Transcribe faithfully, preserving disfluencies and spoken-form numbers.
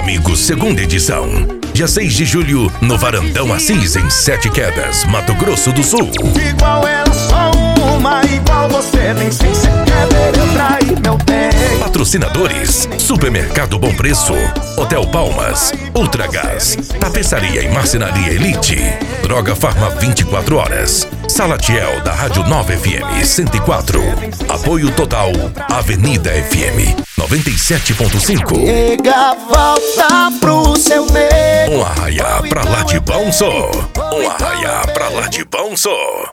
Amigos, segunda edição. Dia seis de julho, no Varandão Assis, em Sete Quedas, Mato Grosso do Sul. Igual ela, só uma, igual você, nem sei se quer ver eu trair meu bem. Patrocinadores: Supermercado Bom Preço, Hotel Palmas, Ultragás, Tapeçaria e Marcenaria Elite, Droga Farma vinte e quatro horas, Salatiel da Rádio nove F M cento e quatro. Apoio total Avenida F M noventa e sete ponto cinco. Chega, volta pro seu meio. Um arraia pra lá de bom só. Um arraia pra lá de bom só.